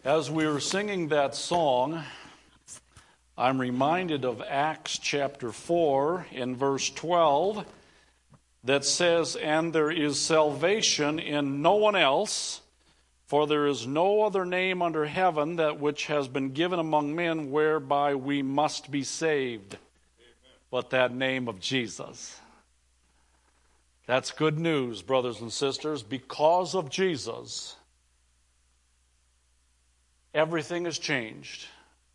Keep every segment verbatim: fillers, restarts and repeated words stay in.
As we were singing that song, I'm reminded of Acts chapter four in verse twelve that says, "And there is salvation in no one else, for there is no other name under heaven that which has been given among men whereby we must be saved, but that name of Jesus." That's good news, brothers and sisters. Because of Jesus, everything has changed.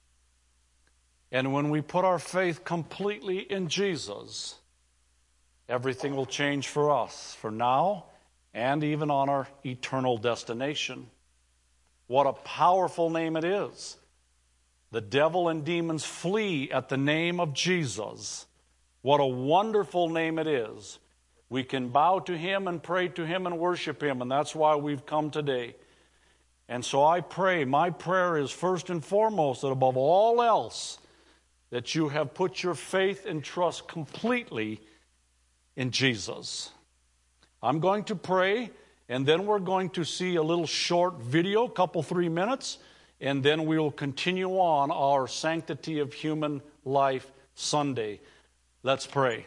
And when we put our faith completely in Jesus, everything will change for us, for now and even on our eternal destination. What a powerful name it is. The devil and demons flee at the name of Jesus. What a wonderful name it is. We can bow to him and pray to him and worship him, and that's why we've come today. And so I pray, my prayer is first and foremost that above all else, that you have put your faith and trust completely in Jesus. I'm going to pray, and then we're going to see a little short video, couple, three minutes, and then we will continue on our Sanctity of Human Life Sunday. Let's pray.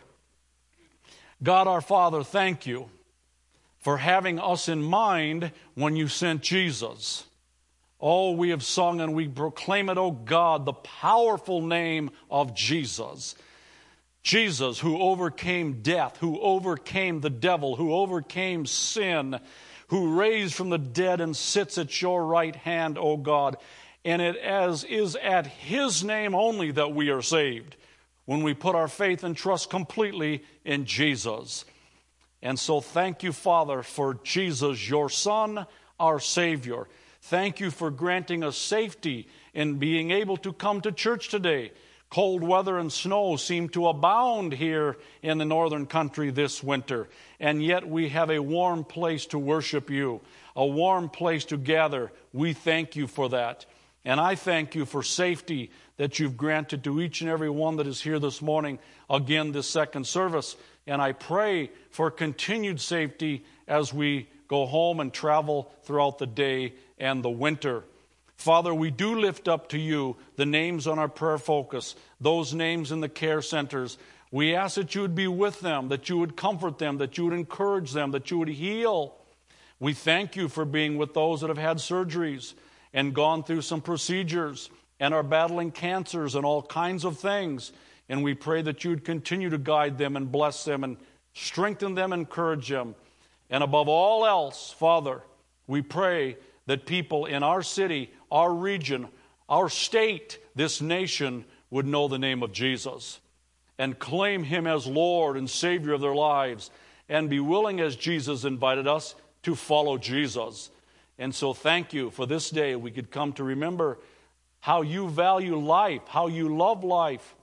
God our Father, thank you for having us in mind when you sent Jesus. Oh, we have sung and we proclaim it, oh God, the powerful name of Jesus. Jesus, who overcame death, who overcame the devil, who overcame sin, who raised from the dead and sits at your right hand, O God. And it as is at his name only that we are saved, when we put our faith and trust completely in Jesus. And so thank you, Father, for Jesus, your Son, our Savior. Thank you for granting us safety in being able to come to church today. Cold weather and snow seem to abound here in the northern country this winter, and yet we have a warm place to worship you, a warm place to gather. We thank you for that. And I thank you for safety that you've granted to each and every one that is here this morning, again, this second service. And I pray for continued safety as we go home and travel throughout the day and the winter. Father, we do lift up to you the names on our prayer focus, those names in the care centers. We ask that you would be with them, that you would comfort them, that you would encourage them, that you would heal. We thank you for being with those that have had surgeries and gone through some procedures and are battling cancers and all kinds of things. And we pray that you would continue to guide them and bless them and strengthen them, encourage them. And above all else, Father, we pray that people in our city, our region, our state, this nation would know the name of Jesus and claim him as Lord and Savior of their lives and be willing, as Jesus invited us, to follow Jesus. And so thank you for this day we could come to remember how you value life, how you love life,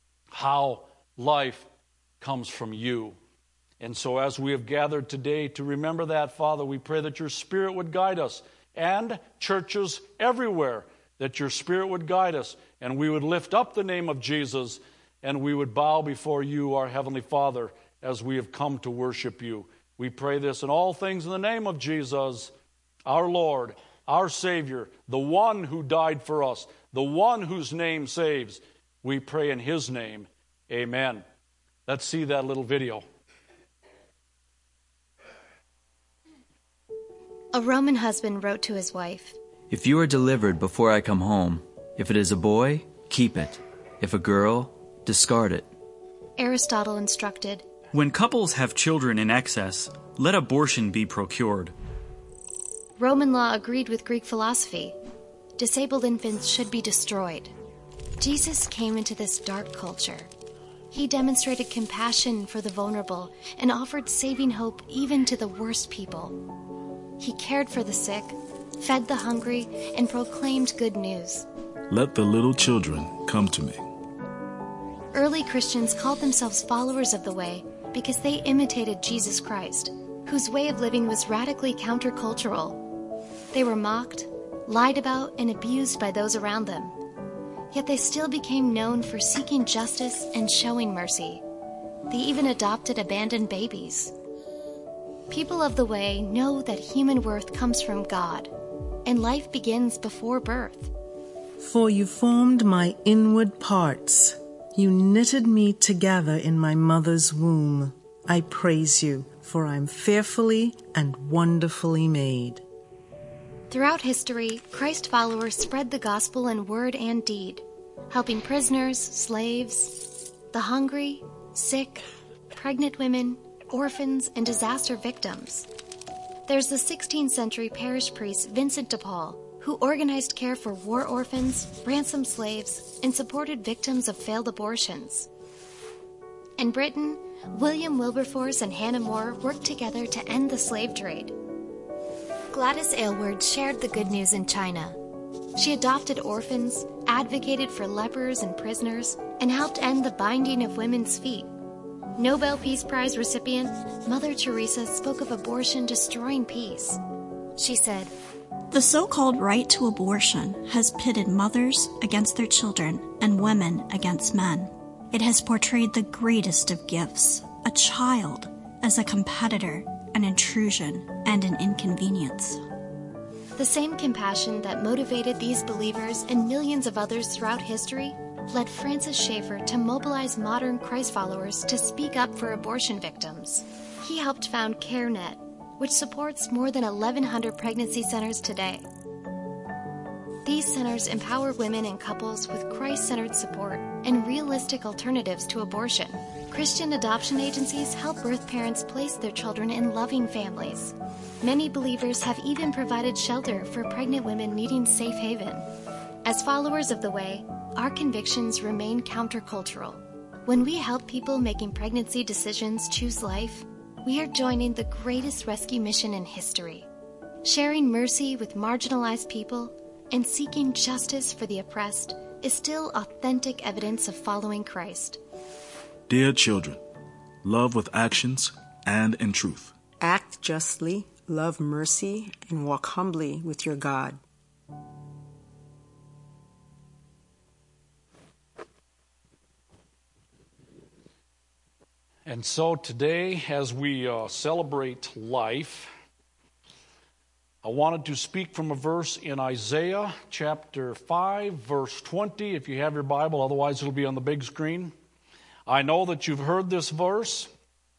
how life comes from you. And so as we have gathered today to remember that, Father, we pray that your Spirit would guide us, and churches everywhere, that your Spirit would guide us, and we would lift up the name of Jesus, and we would bow before you, our Heavenly Father, as we have come to worship you. We pray this in all things in the name of Jesus, our Lord, our Savior, the one who died for us, the one whose name saves. We pray in his name. Amen. Let's see that little video. A Roman husband wrote to his wife, "If you are delivered before I come home, if it is a boy, keep it. If a girl, discard it." Aristotle instructed, "When couples have children in excess, let abortion be procured." Roman law agreed with Greek philosophy. Disabled infants should be destroyed. Jesus came into this dark culture. He demonstrated compassion for the vulnerable and offered saving hope even to the worst people. He cared for the sick, fed the hungry, and proclaimed good news. "Let the little children come to me." Early Christians called themselves followers of the way because they imitated Jesus Christ, whose way of living was radically countercultural. They were mocked, lied about, and abused by those around them. Yet they still became known for seeking justice and showing mercy. They even adopted abandoned babies. People of the way know that human worth comes from God, and life begins before birth. For you formed my inward parts. You knitted me together in my mother's womb. I praise you, for I am fearfully and wonderfully made. Throughout history, Christ followers spread the gospel in word and deed, helping prisoners, slaves, the hungry, sick, pregnant women, orphans, and disaster victims. There's the sixteenth century parish priest Vincent de Paul, who organized care for war orphans, ransomed slaves, and supported victims of failed abortions. In Britain, William Wilberforce and Hannah More worked together to end the slave trade. Gladys Aylward shared the good news in China. She adopted orphans, advocated for lepers and prisoners, and helped end the binding of women's feet. Nobel Peace Prize recipient Mother Teresa spoke of abortion destroying peace. She said, "The so-called right to abortion has pitted mothers against their children and women against men. It has portrayed the greatest of gifts, a child, as a competitor, an intrusion, and an inconvenience." The same compassion that motivated these believers and millions of others throughout history led Francis Schaeffer to mobilize modern Christ followers to speak up for abortion victims. He helped found CareNet, which supports more than eleven hundred pregnancy centers today. These centers empower women and couples with Christ-centered support and realistic alternatives to abortion. Christian adoption agencies help birth parents place their children in loving families. Many believers have even provided shelter for pregnant women needing safe haven. As followers of the Way, our convictions remain countercultural. When we help people making pregnancy decisions choose life, we are joining the greatest rescue mission in history. Sharing mercy with marginalized people and seeking justice for the oppressed is still authentic evidence of following Christ. Dear children, love with actions and in truth. Act justly, love mercy, and walk humbly with your God. And so today, as we uh, celebrate life, I wanted to speak from a verse in Isaiah chapter five, verse twenty. If you have your Bible, otherwise it'll be on the big screen. I know that you've heard this verse,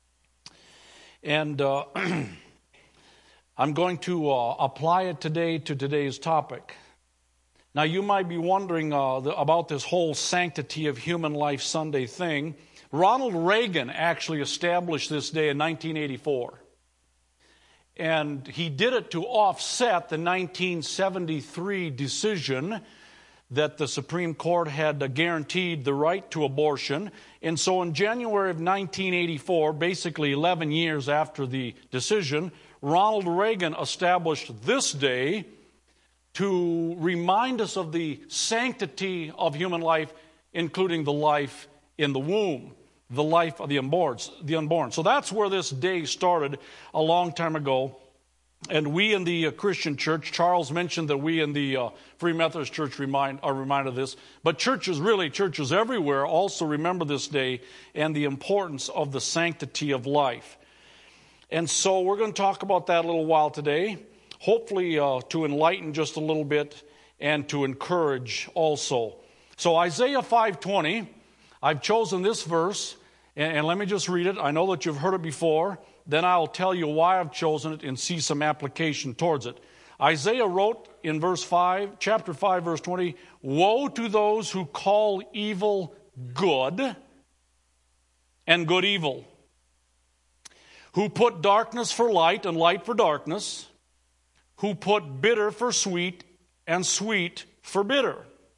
and uh, I'm going to uh, apply it today to today's topic. Now, you might be wondering uh, the, about this whole Sanctity of Human Life Sunday thing. Ronald Reagan actually established this day in nineteen eighty-four. And he did it to offset the nineteen seventy-three decision that the Supreme Court had guaranteed the right to abortion. And so in January of nineteen eighty-four, basically eleven years after the decision, Ronald Reagan established this day to remind us of the sanctity of human life, including the life in the womb, the life of the unborn. The unborn. So that's where this day started a long time ago. And we in the uh, Christian church, Charles mentioned that we in the uh, Free Methodist Church remind, are reminded of this, but churches, really churches everywhere, also remember this day and the importance of the sanctity of life. And so we're going to talk about that a little while today, hopefully uh, to enlighten just a little bit and to encourage also. So Isaiah five twenty, I've chosen this verse, and, and let me just read it. I know that you've heard it before. Then I'll tell you why I've chosen it and see some application towards it. Isaiah wrote in verse five, chapter five, verse twenty, "Woe to those who call evil good and good evil, who put darkness for light and light for darkness, who put bitter for sweet and sweet for bitter."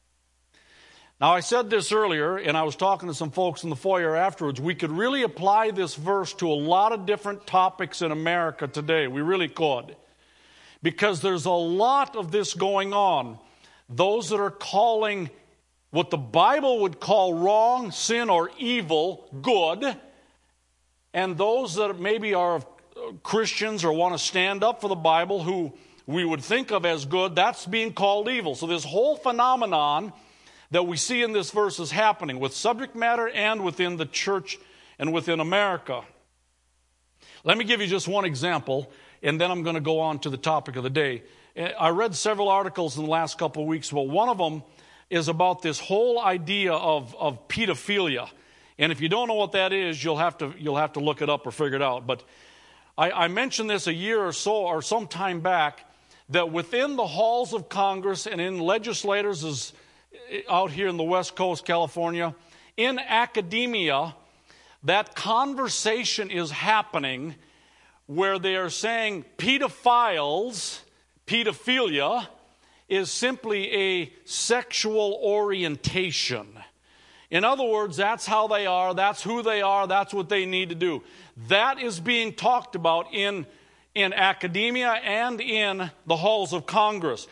Now, I said this earlier, and I was talking to some folks in the foyer afterwards. We could really apply this verse to a lot of different topics in America today. We really could. Because there's a lot of this going on. Those that are calling what the Bible would call wrong, sin, or evil, good. And those that maybe are Christians or want to stand up for the Bible, who we would think of as good, that's being called evil. So this whole phenomenon that we see in this verse is happening with subject matter and within the church and within America. Let me give you just one example, and then I'm going to go on to the topic of the day. I read several articles in the last couple of weeks, but one of them is about this whole idea of, of pedophilia. And if you don't know what that is, you'll have to you'll have to look it up or figure it out. But I, I mentioned this a year or so or some time back, that within the halls of Congress and in legislators is out here in the West Coast, California, in academia, that conversation is happening where they are saying pedophiles, pedophilia, is simply a sexual orientation. In other words, that's how they are, that's who they are, that's what they need to do. That is being talked about in, in academia and in the halls of Congress.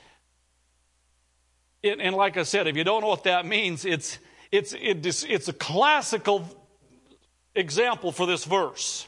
It, and like I said, if you don't know what that means, it's, it's, it's, it's a classical example for this verse.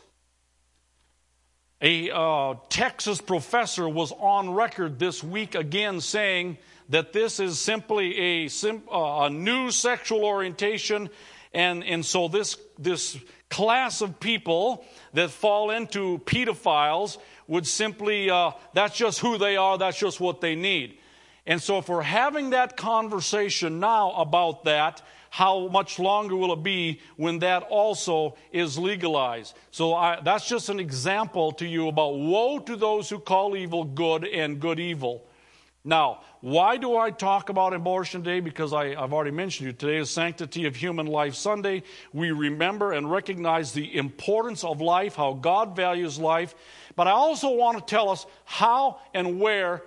A uh, Texas professor was on record this week again saying that this is simply a, sim, uh, a new sexual orientation, and, and so this, this class of people that fall into pedophiles would simply, uh, that's just who they are, that's just what they need. And so if we're having that conversation now about that, how much longer will it be when that also is legalized? So I, that's just an example to you about woe to those who call evil good and good evil. Now, why do I talk about abortion today? Because I, I've already mentioned you. Today is Sanctity of Human Life Sunday. We remember and recognize the importance of life, how God values life. But I also want to tell us how and where,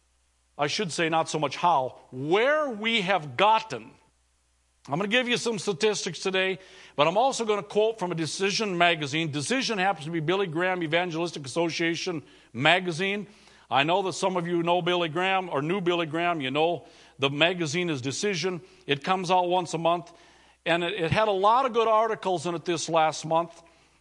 I should say not so much how, where we have gotten. I'm going to give you some statistics today, but I'm also going to quote from a Decision magazine. Decision happens to be Billy Graham Evangelistic Association magazine. I know that some of you know Billy Graham or knew Billy Graham. You know the magazine is Decision. It comes out once a month, and it, it had a lot of good articles in it this last month.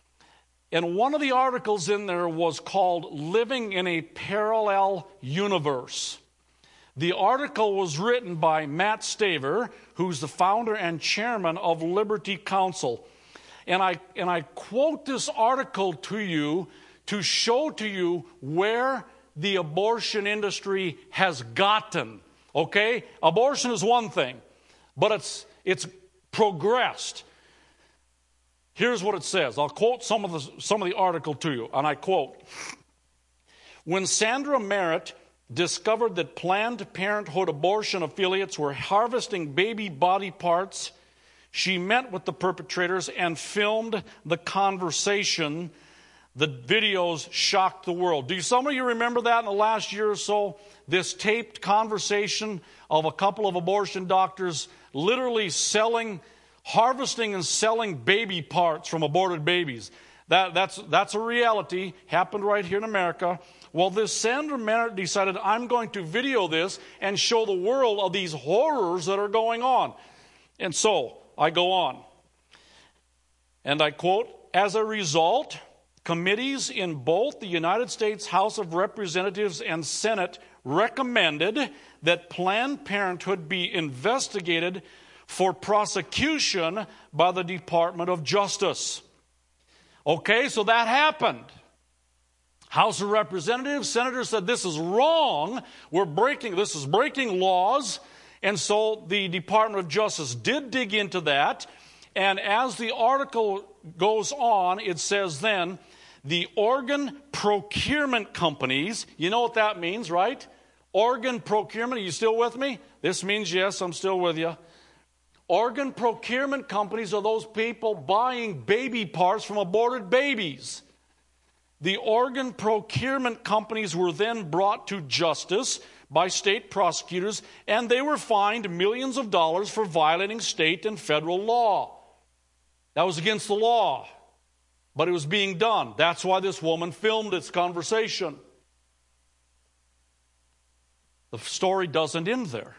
And one of the articles in there was called Living in a Parallel Universe. The article was written by Matt Staver, who's the founder and chairman of Liberty Counsel. And I, and I quote this article to you to show to you where the abortion industry has gotten. Okay? Abortion is one thing, but it's, it's progressed. Here's what it says. I'll quote some of the, some of the article to you, and I quote, "When Sandra Merritt discovered that Planned Parenthood abortion affiliates were harvesting baby body parts, she met with the perpetrators and filmed the conversation. The videos shocked the world." Do some of you remember that in the last year or so? This taped conversation of a couple of abortion doctors literally selling, harvesting and selling baby parts from aborted babies. That, that's, that's a reality. Happened right here in America. Well, this Sandra Merritt decided, I'm going to video this and show the world of these horrors that are going on. And so, I go on. And I quote, "As a result, committees in both the United States House of Representatives and Senate recommended that Planned Parenthood be investigated for prosecution by the Department of Justice." Okay, so that happened. House of Representatives, senators said this is wrong. We're breaking, this is breaking laws. And so the Department of Justice did dig into that. And as the article goes on, it says then, the organ procurement companies, you know what that means, right? Organ procurement, are you still with me? This means yes, I'm still with you. Organ procurement companies are those people buying baby parts from aborted babies. The organ procurement companies were then brought to justice by state prosecutors, and they were fined millions of dollars for violating state and federal law. That was against the law, but it was being done. That's why this woman filmed this conversation. The story doesn't end there.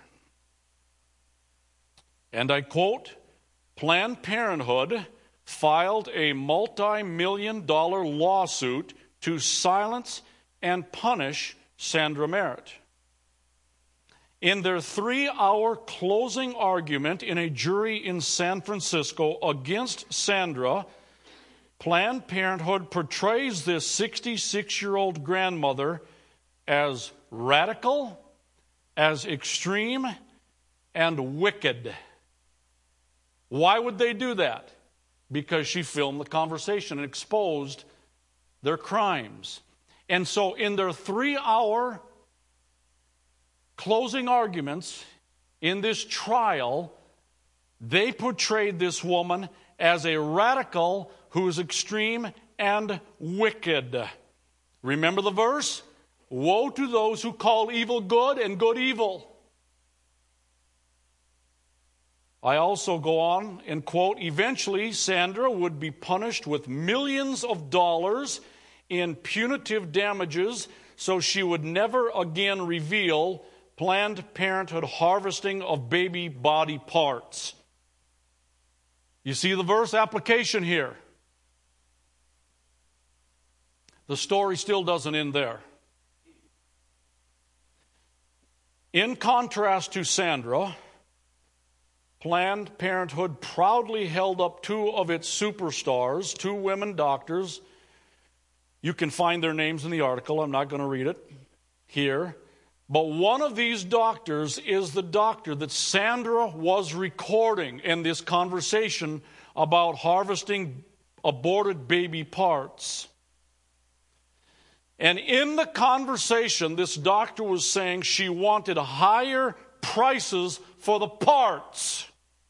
And I quote, "Planned Parenthood filed a multi-million dollar lawsuit to silence and punish Sandra Merritt. In their three-hour closing argument in a jury in San Francisco against Sandra, Planned Parenthood portrays this sixty-six-year-old grandmother as radical, as extreme, and wicked. Why would they do that? Because she filmed the conversation and exposed their crimes. And so in their three-hour closing arguments in this trial, they portrayed this woman as a radical who is extreme and wicked. Remember the verse? Woe to those who call evil good and good evil. I also go on and quote, eventually Sandra would be punished with millions of dollars in punitive damages so she would never again reveal Planned Parenthood harvesting of baby body parts. You see the verse application here. The story still doesn't end there. In contrast to Sandra, Planned Parenthood proudly held up two of its superstars, two women doctors. You can find their names in the article. I'm not going to read it here. But one of these doctors is the doctor that Sandra was recording in this conversation about harvesting aborted baby parts. And in the conversation, this doctor was saying she wanted higher prices for the parts.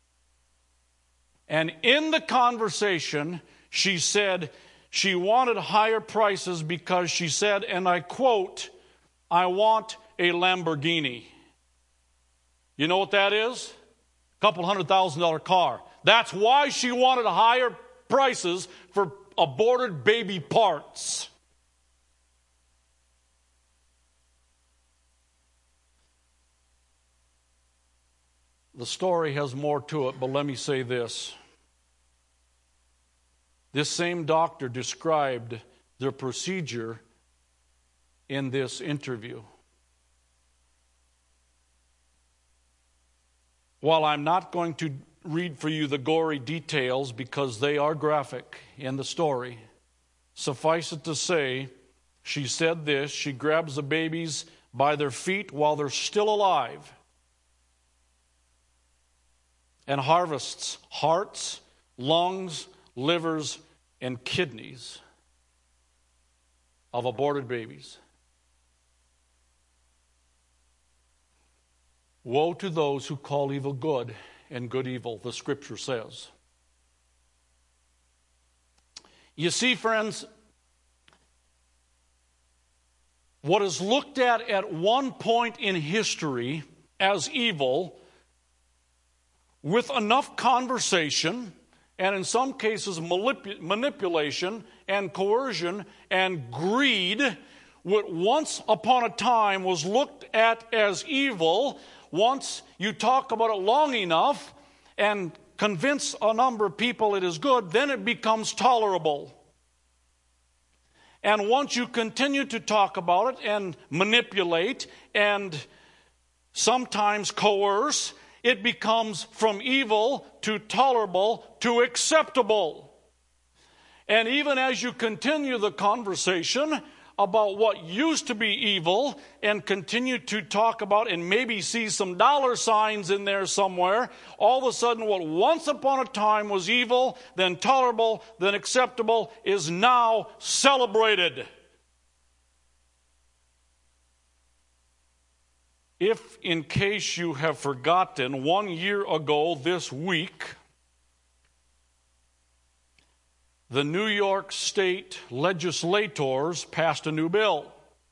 And in the conversation, she said she wanted higher prices because she said, and I quote, I want a Lamborghini. You know what that is? A couple hundred thousand dollar car. That's why she wanted higher prices for aborted baby parts. The story has more to it, but let me say this. This same doctor described their procedure in this interview. While I'm not going to read for you the gory details because they are graphic in the story, suffice it to say, she said this, she grabs the babies by their feet while they're still alive and harvests hearts, lungs, livers, and kidneys of aborted babies. Woe to those who call evil good and good evil, the scripture says. You see, friends, what is looked at at one point in history as evil, with enough conversation, and in some cases manip- manipulation and coercion and greed, what once upon a time was looked at as evil, once you talk about it long enough and convince a number of people it is good, then it becomes tolerable. And once you continue to talk about it and manipulate and sometimes coerce, it becomes from evil to tolerable to acceptable. And even as you continue the conversation about what used to be evil and continue to talk about and maybe see some dollar signs in there somewhere, all of a sudden what once upon a time was evil, then tolerable, then acceptable, is now celebrated. If, in case you have forgotten, one year ago this week, the New York State legislators passed a new bill.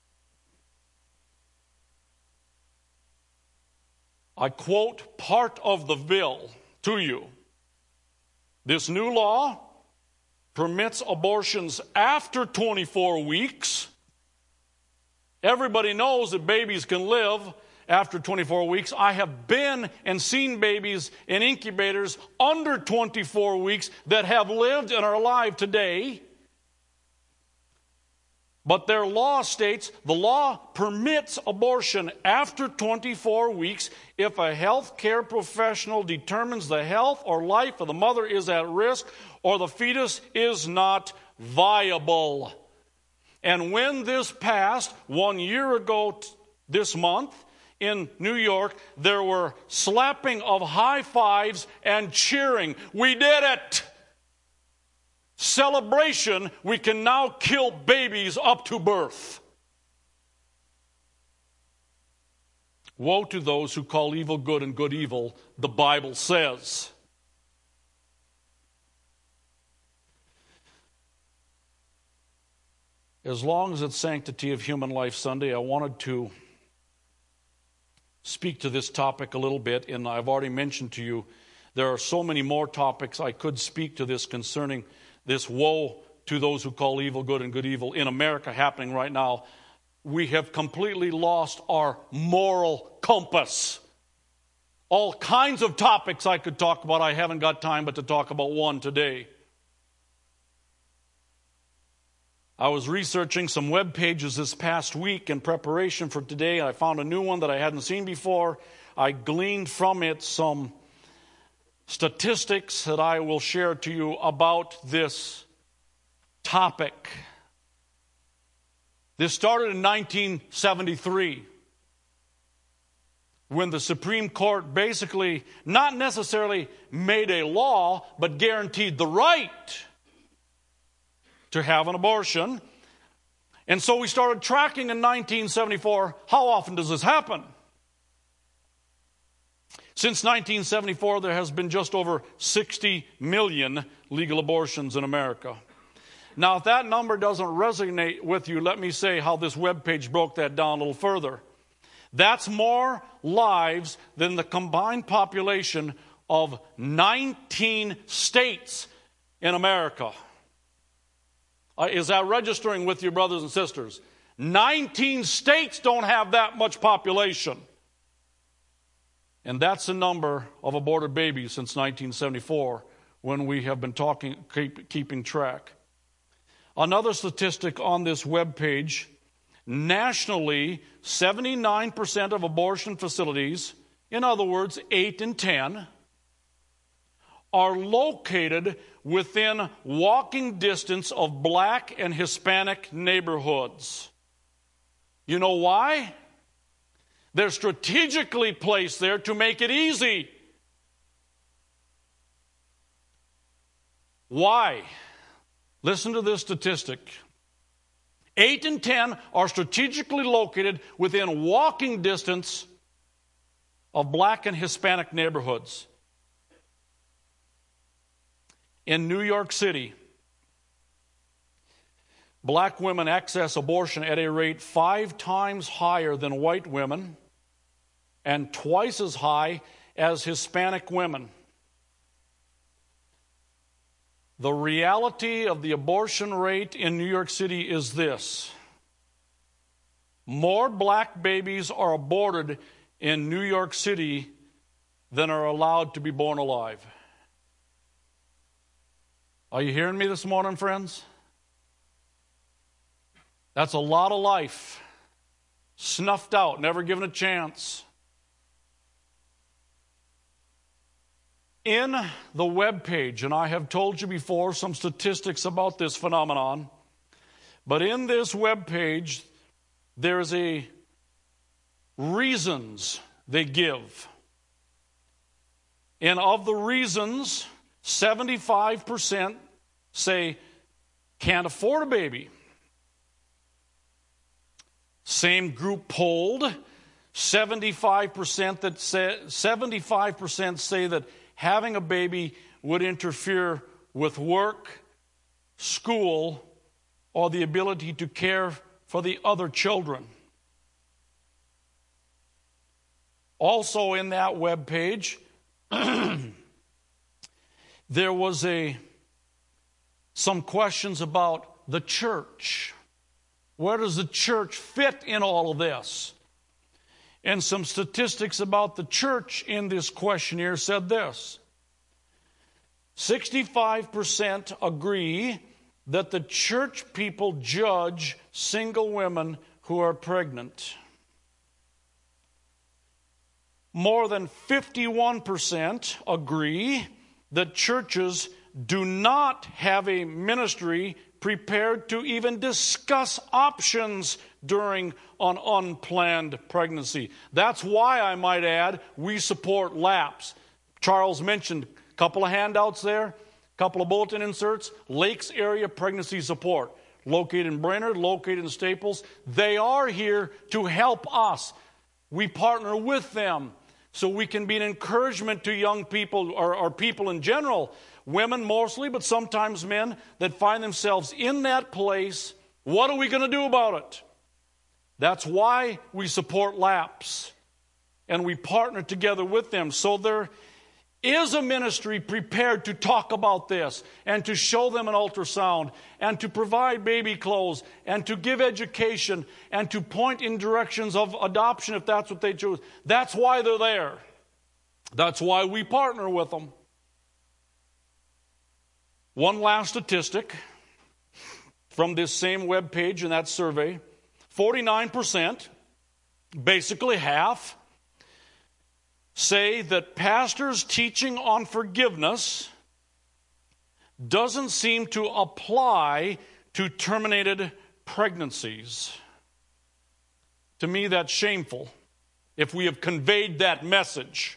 I quote part of the bill to you. This new law permits abortions after twenty-four weeks. Everybody knows that babies can live after twenty-four weeks. I have been and seen babies in incubators under twenty-four weeks that have lived and are alive today. But their law states the law permits abortion after twenty-four weeks if a health care professional determines the health or life of the mother is at risk or the fetus is not viable. And when this passed, one year ago t- this month in New York, there were slapping of high fives and cheering. We did it! Celebration, we can now kill babies up to birth. Woe to those who call evil good and good evil, the Bible says. As long as it's Sanctity of Human Life Sunday, I wanted to speak to this topic a little bit, and I've already mentioned to you there are so many more topics I could speak to this concerning this woe to those who call evil good and good evil in America happening right now. We have completely lost our moral compass. All kinds of topics I could talk about. I haven't got time but to talk about one today. I was researching some web pages this past week in preparation for today. I found a new one that I hadn't seen before. I gleaned from it some statistics that I will share to you about this topic. This started in nineteen seventy-three, when the Supreme Court basically not necessarily made a law, but guaranteed the right to have an abortion. And so we started tracking in nineteen seventy-four, how often does this happen? Since nineteen seventy-four, there has been just over sixty million legal abortions in America. Now, if that number doesn't resonate with you, let me say how this webpage broke that down a little further. That's more lives than the combined population of nineteen states in America. Uh, is that registering with you, brothers and sisters? nineteen states don't have that much population. And that's the number of aborted babies since nineteen seventy-four, when we have been talking, keep, keeping track. Another statistic on this webpage, nationally, seventy-nine percent of abortion facilities, in other words, eight in ten, are located within walking distance of black and Hispanic neighborhoods. You know why? They're strategically placed there to make it easy. Why? Listen to this statistic. Eight in ten are strategically located within walking distance of black and Hispanic neighborhoods. In New York City, black women access abortion at a rate five times higher than white women and twice as high as Hispanic women. The reality of the abortion rate in New York City is this: more black babies are aborted in New York City than are allowed to be born alive. Are you hearing me this morning, friends? That's a lot of life snuffed out, never given a chance. In the webpage, and I have told you before some statistics about this phenomenon, but in this webpage, there's a reasons they give. And of the reasons, seventy-five percent say can't afford a baby. Same group polled, seventy-five percent that say, seventy-five percent say that having a baby would interfere with work, school, or the ability to care for the other children. Also in that webpage, there was a some questions about the church. Where does the church fit in all of this? And some statistics about the church in this questionnaire said this: sixty-five percent agree that the church people judge single women who are pregnant. More than fifty-one percent agree that churches do not have a ministry prepared to even discuss options during an unplanned pregnancy. That's why, I might add, we support LAPS. Charles mentioned a couple of handouts there, a couple of bulletin inserts. Lakes Area Pregnancy Support, located in Brainerd, located in Staples. They are here to help us. We partner with them so we can be an encouragement to young people, or, or people in general, women mostly, but sometimes men, that find themselves in that place. What are we going to do about it? That's why we support LAPS, and we partner together with them. So there is a ministry prepared to talk about this and to show them an ultrasound and to provide baby clothes and to give education and to point in directions of adoption if that's what they choose. That's why they're there. That's why we partner with them. One last statistic from this same webpage and that survey. forty-nine percent, basically half, say that pastors' teaching on forgiveness doesn't seem to apply to terminated pregnancies. To me, that's shameful if we have conveyed that message.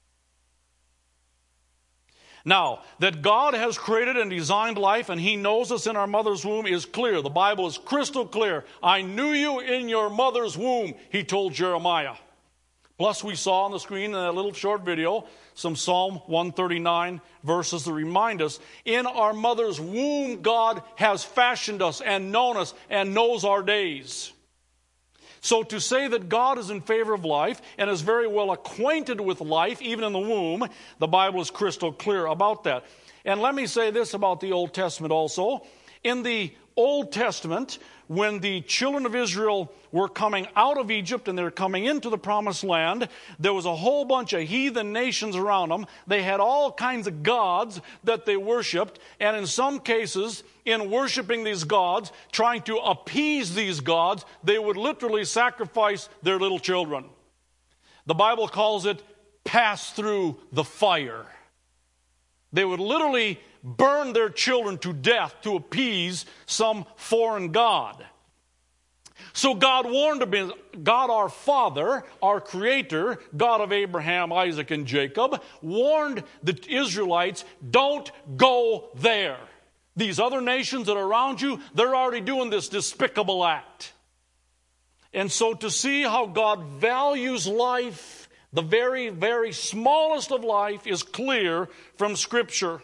Now, that God has created and designed life and He knows us in our mother's womb is clear. The Bible is crystal clear. I knew you in your mother's womb, He told Jeremiah. Plus, we saw on the screen in a little short video some Psalm one thirty-nine verses that remind us, in our mother's womb, God has fashioned us and known us and knows our days. So to say that God is in favor of life and is very well acquainted with life, even in the womb, the Bible is crystal clear about that. And let me say this about the Old Testament also. In the Old Testament, when the children of Israel were coming out of Egypt and they're coming into the Promised Land, there was a whole bunch of heathen nations around them. They had all kinds of gods that they worshipped, and in some cases, in worshiping these gods, trying to appease these gods, they would literally sacrifice their little children. The Bible calls it pass through the fire. They would literally burn their children to death to appease some foreign god. So God warned them, God our Father, our Creator, God of Abraham, Isaac, and Jacob, warned the Israelites, don't go there. These other nations that are around you, they're already doing this despicable act. And so to see how God values life, the very, very smallest of life, is clear from Scripture.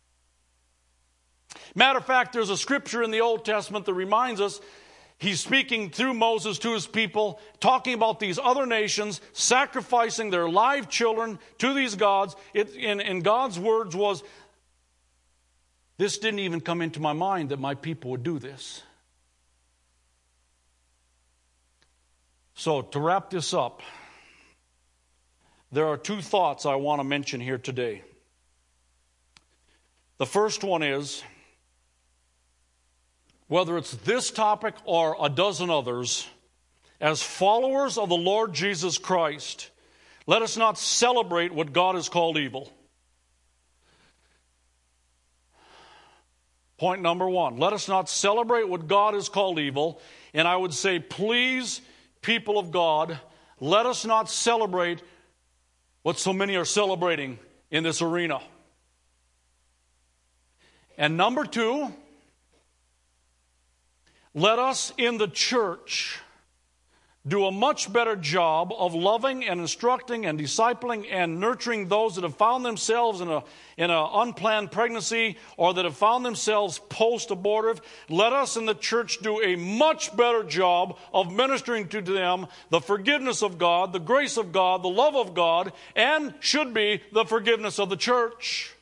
Matter of fact, there's a scripture in the Old Testament that reminds us, He's speaking through Moses to His people, talking about these other nations sacrificing their live children to these gods. It, in, in God's words was, this didn't even come into my mind that my people would do this. So to wrap this up, there are two thoughts I want to mention here today. The first one is, whether it's this topic or a dozen others, as followers of the Lord Jesus Christ, let us not celebrate what God has called evil. Point number one, let us not celebrate what God has called evil. And I would say, please, people of God, let us not celebrate what so many are celebrating in this arena. And number two, let us in the church do a much better job of loving and instructing and discipling and nurturing those that have found themselves in a in an unplanned pregnancy or that have found themselves post-abortive. Let us in the church do a much better job of ministering to them the forgiveness of God, the grace of God, the love of God, and should be the forgiveness of the church.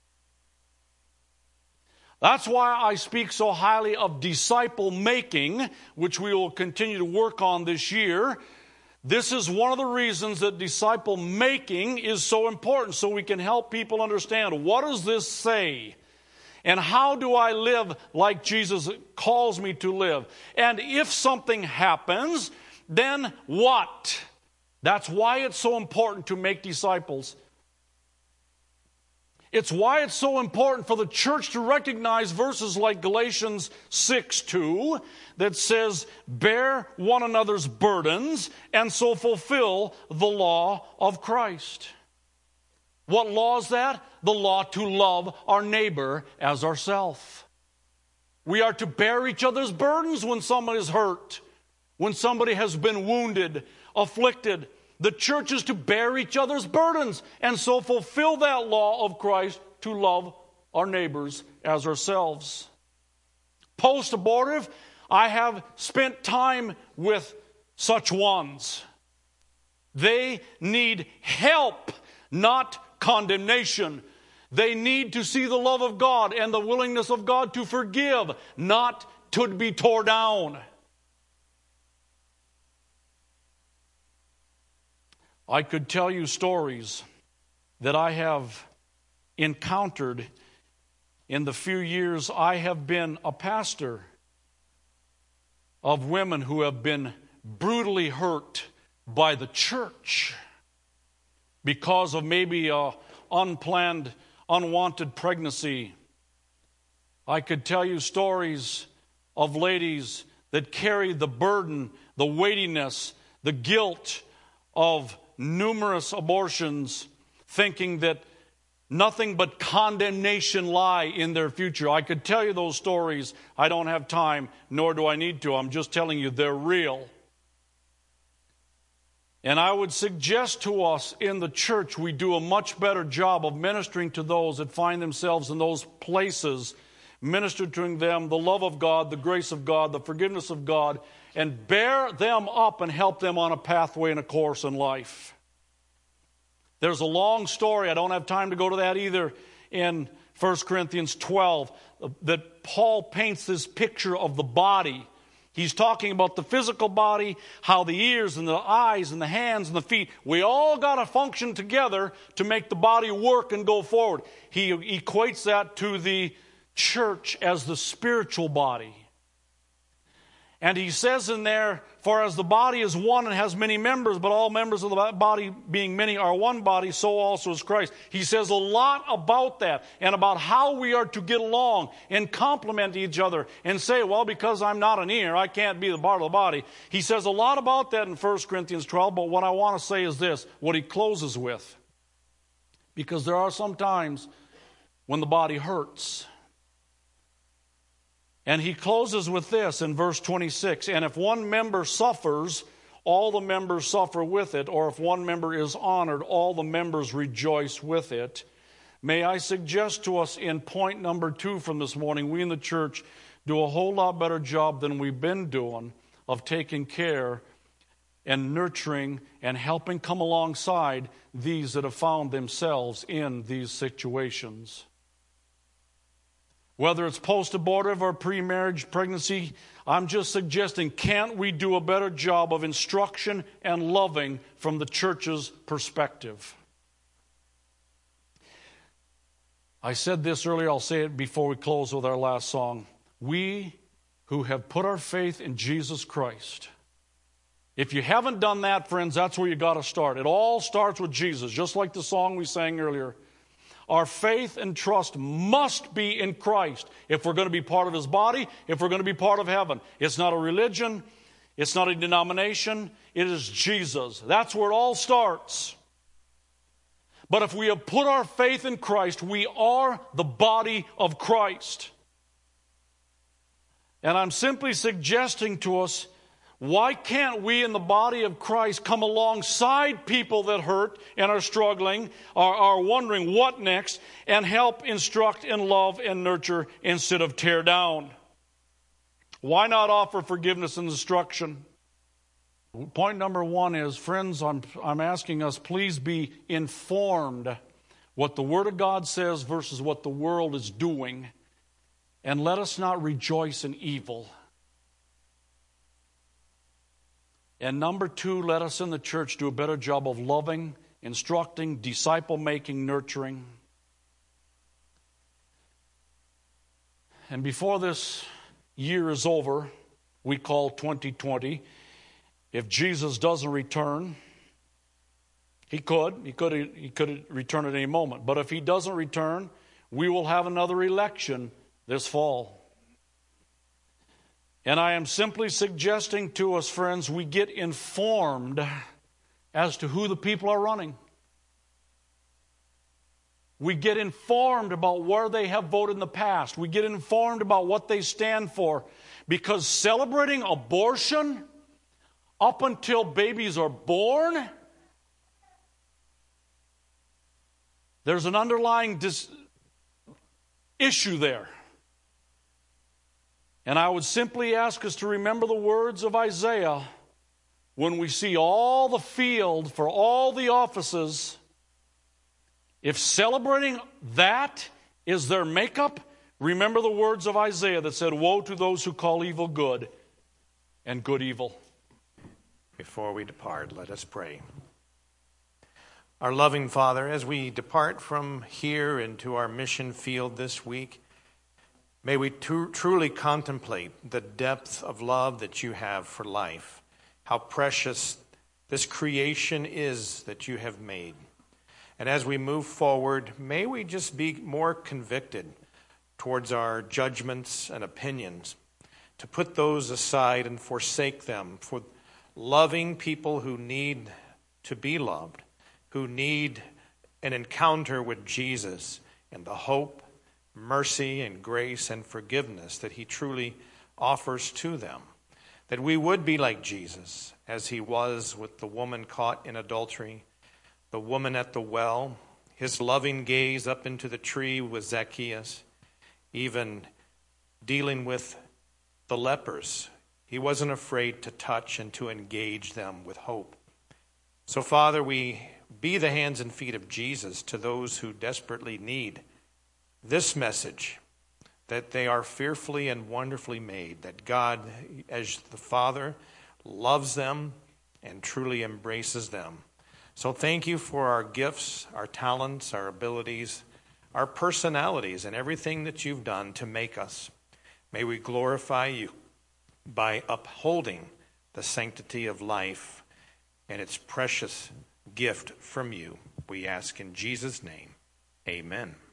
That's why I speak so highly of disciple making, which we will continue to work on this year. This is one of the reasons that disciple making is so important, so we can help people understand, what does this say? And how do I live like Jesus calls me to live? And if something happens, then what? That's why it's so important to make disciples. It's why it's so important for the church to recognize verses like Galatians six two that says, bear one another's burdens and so fulfill the law of Christ. What law is that? The law to love our neighbor as ourselves. We are to bear each other's burdens when somebody is hurt, when somebody has been wounded, afflicted. The church is to bear each other's burdens and so fulfill that law of Christ to love our neighbors as ourselves. Post-abortive, I have spent time with such ones. They need help, not condemnation. They need to see the love of God and the willingness of God to forgive, not to be torn down. I could tell you stories that I have encountered in the few years I have been a pastor of women who have been brutally hurt by the church because of maybe an unplanned, unwanted pregnancy. I could tell you stories of ladies that carry the burden, the weightiness, the guilt of numerous abortions, thinking that nothing but condemnation lie in their future. I could tell you those stories. I don't have time, nor do I need to. I'm just telling you they're real. And I would suggest to us in the church we do a much better job of ministering to those that find themselves in those places, ministering to them the love of God, the grace of God, the forgiveness of God, and bear them up and help them on a pathway and a course in life. There's a long story, I don't have time to go to that either, in First Corinthians twelve, that Paul paints this picture of the body. He's talking about the physical body, how the ears and the eyes and the hands and the feet, we all got to function together to make the body work and go forward. He equates that to the church as the spiritual body. And he says in there, for as the body is one and has many members, but all members of the body being many are one body, so also is Christ. He says a lot about that and about how we are to get along and complement each other and say, well, because I'm not an ear, I can't be the part of the body. He says a lot about that in First Corinthians twelve, but what I want to say is this, what he closes with. Because there are some times when the body hurts. And he closes with this in verse twenty-six, and if one member suffers, all the members suffer with it, or if one member is honored, all the members rejoice with it. May I suggest to us in point number two from this morning, we in the church do a whole lot better job than we've been doing of taking care and nurturing and helping come alongside these that have found themselves in these situations. Whether it's post-abortive or pre-marriage pregnancy, I'm just suggesting, can't we do a better job of instruction and loving from the church's perspective? I said this earlier, I'll say it before we close with our last song. We who have put our faith in Jesus Christ, if you haven't done that, friends, that's where you got to start. It all starts with Jesus, just like the song we sang earlier. Our faith and trust must be in Christ if we're going to be part of His body, if we're going to be part of heaven. It's not a religion. It's not a denomination. It is Jesus. That's where it all starts. But if we have put our faith in Christ, we are the body of Christ. And I'm simply suggesting to us, why can't we in the body of Christ come alongside people that hurt and are struggling, are, are wondering what next, and help instruct and love and nurture instead of tear down? Why not offer forgiveness and instruction? Point number one is, friends, I'm, I'm asking us, please be informed what the Word of God says versus what the world is doing, and let us not rejoice in evil. And number two, let us in the church do a better job of loving, instructing, disciple-making, nurturing. And before this year is over, we call twenty twenty, if Jesus doesn't return, He could. He could, he could return at any moment. But if he doesn't return, we will have another election this fall. And I am simply suggesting to us, friends, we get informed as to who the people are running. We get informed about where they have voted in the past. We get informed about what they stand for. Because celebrating abortion up until babies are born, there's an underlying dis- issue there. And I would simply ask us to remember the words of Isaiah when we see all the field for all the offices. If celebrating that is their makeup, remember the words of Isaiah that said, "Woe to those who call evil good and good evil." Before we depart, let us pray. Our loving Father, as we depart from here into our mission field this week, may we tr- truly contemplate the depth of love that you have for life, how precious this creation is that you have made. And as we move forward, may we just be more convicted towards our judgments and opinions, to put those aside and forsake them for loving people who need to be loved, who need an encounter with Jesus and the hope, mercy, and grace and forgiveness that he truly offers to them. That we would be like Jesus, as he was with the woman caught in adultery, the woman at the well, his loving gaze up into the tree with Zacchaeus, even dealing with the lepers. He wasn't afraid to touch and to engage them with hope. So, Father, we be the hands and feet of Jesus to those who desperately need this message, that they are fearfully and wonderfully made, that God, as the Father, loves them and truly embraces them. So thank you for our gifts, our talents, our abilities, our personalities, and everything that you've done to make us. May we glorify you by upholding the sanctity of life and its precious gift from you. We ask in Jesus' name, amen.